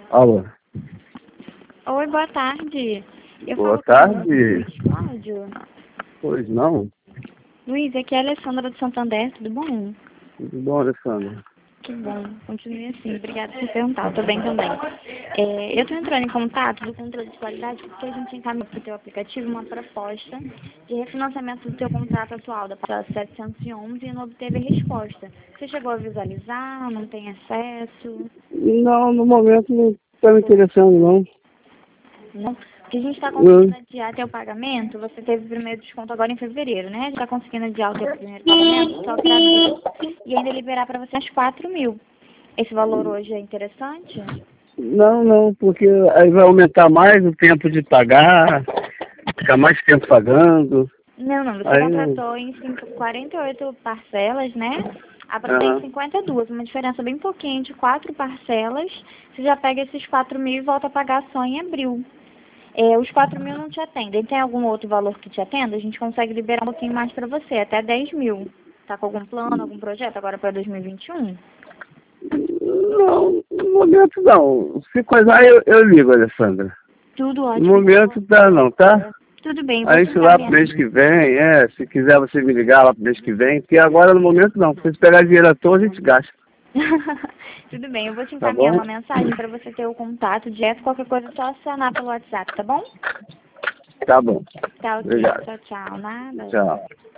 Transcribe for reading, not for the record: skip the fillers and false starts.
Alô. Oi, boa tarde. Eu Boa falo com tarde. o Luiz Cláudio. Pois não? Luiz, aqui é a Alessandra do Santander, tudo bom? Tudo bom, Alessandra? Que bom, continue assim. Obrigada por perguntar, eu tô bem também. Eu tô entrando em contato do controle de qualidade porque a gente encaminhou para o teu aplicativo uma proposta de refinanciamento do teu contrato atual da parcela 711 e não obteve resposta. Você chegou a visualizar, não tem acesso? Não, no momento não está me interessando, não. Não, porque a gente está Não. conseguindo adiar teu pagamento, você teve o primeiro desconto agora em fevereiro, né? A gente está conseguindo adiar o teu primeiro pagamento só para abril e ainda liberar para você as 4.000. Esse valor hoje é interessante? Não, porque aí vai aumentar mais o tempo de pagar, ficar mais tempo pagando. Não, você Aí, contratou em 48 parcelas, né? Agora tem 52, uma diferença bem pouquinho de 4 parcelas. Você já pega esses 4.000 e volta a pagar só em abril. Os 4.000 não te atendem. Tem algum outro valor que te atenda? A gente consegue liberar um pouquinho mais para você, até 10.000. Tá com algum plano, algum projeto agora para 2021? não, no momento não. Se coisar, eu ligo, Alessandra. Tudo No ótimo. momento tá não, tá? Tudo bem, vou Aí te se lá pro encaminhar. mês que vem, se quiser você me ligar lá pro mês que vem, porque agora no momento não. Se você pegar dinheiro à toa, a gente gasta. Tudo bem, eu vou te Tá encaminhar bom? uma mensagem para você ter o contato direto. Qualquer coisa é só acionar pelo WhatsApp, tá bom? Tá bom. Tá ok. Obrigado. Tchau, tchau. Nada. Tchau.